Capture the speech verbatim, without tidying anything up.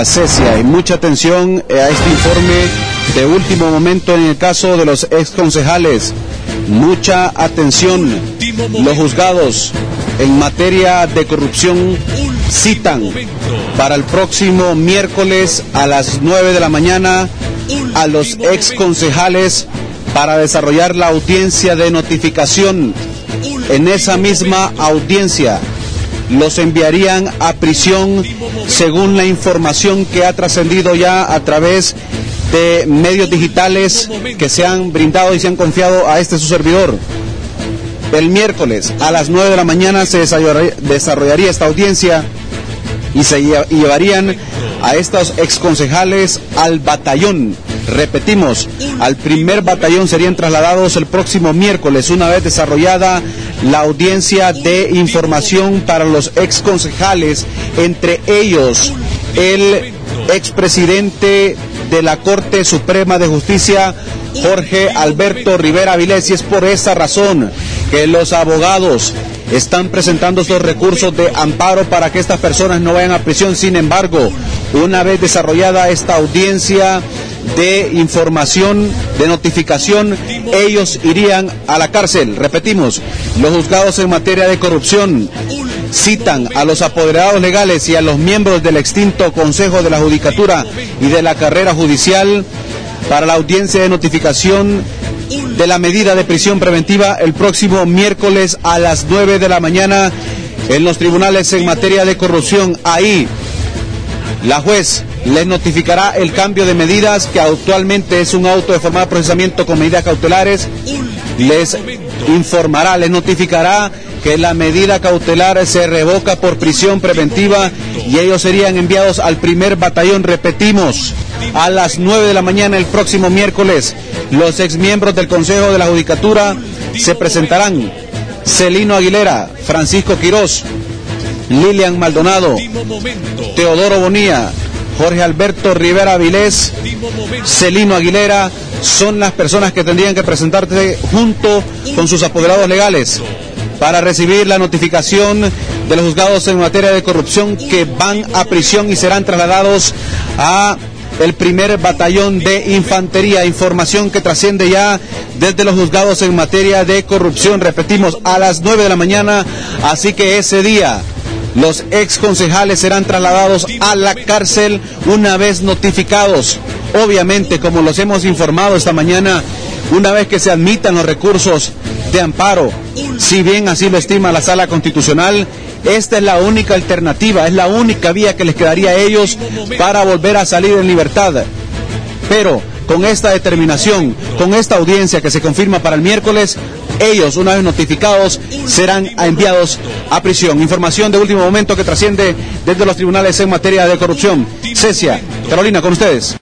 Cecia, y mucha atención a este informe de último momento en el caso de los exconcejales. Mucha atención. Los juzgados en materia de corrupción citan para el próximo miércoles a las nueve de la mañana a los exconcejales para desarrollar la audiencia de notificación. En esa misma audiencia los enviarían a prisión según la información que ha trascendido ya a través de medios digitales que se han brindado y se han confiado a este su servidor. El miércoles a las nueve de la mañana se desarrollaría esta audiencia y se llevarían a estos exconcejales al batallón. Repetimos, al primer batallón serían trasladados el próximo miércoles, una vez desarrollada la audiencia de información para los exconcejales, entre ellos el expresidente de la Corte Suprema de Justicia, Jorge Alberto Rivera Vilés, y es por esa razón que los abogados están presentando estos recursos de amparo para que estas personas no vayan a prisión. Sin embargo, una vez desarrollada esta audiencia de información, de notificación, ellos irían a la cárcel. Repetimos, los juzgados en materia de corrupción citan a los apoderados legales y a los miembros del extinto Consejo de la Judicatura y de la Carrera Judicial para la audiencia de notificación de la medida de prisión preventiva el próximo miércoles a las nueve de la mañana en los tribunales en materia de corrupción. Ahí la juez les notificará el cambio de medidas, que actualmente es un auto de formal procesamiento con medidas cautelares. Les informará, les notificará que la medida cautelar se revoca por prisión preventiva y ellos serían enviados al primer batallón. Repetimos, a las nueve de la mañana el próximo miércoles, los exmiembros del Consejo de la Judicatura se presentarán: Celino Aguilera, Francisco Quirós, Lilian Maldonado, Teodoro Bonilla, Jorge Alberto Rivera Vilés, Celino Aguilera, son las personas que tendrían que presentarse junto con sus apoderados legales para recibir la notificación de los juzgados en materia de corrupción, que van a prisión y serán trasladados a el primer batallón de infantería. Información que trasciende ya desde los juzgados en materia de corrupción. Repetimos, a las nueve de la mañana, así que ese día los exconcejales serán trasladados a la cárcel una vez notificados. Obviamente, como los hemos informado esta mañana, una vez que se admitan los recursos de amparo, si bien así lo estima la Sala Constitucional, esta es la única alternativa, es la única vía que les quedaría a ellos para volver a salir en libertad. Pero con esta determinación, con esta audiencia que se confirma para el miércoles, ellos, una vez notificados, serán enviados a prisión. Información de último momento que trasciende desde los tribunales en materia de corrupción. Cecia, Carolina, con ustedes.